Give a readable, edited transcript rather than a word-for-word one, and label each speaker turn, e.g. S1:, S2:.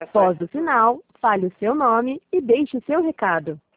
S1: Após o sinal, fale o seu nome e deixe o seu recado.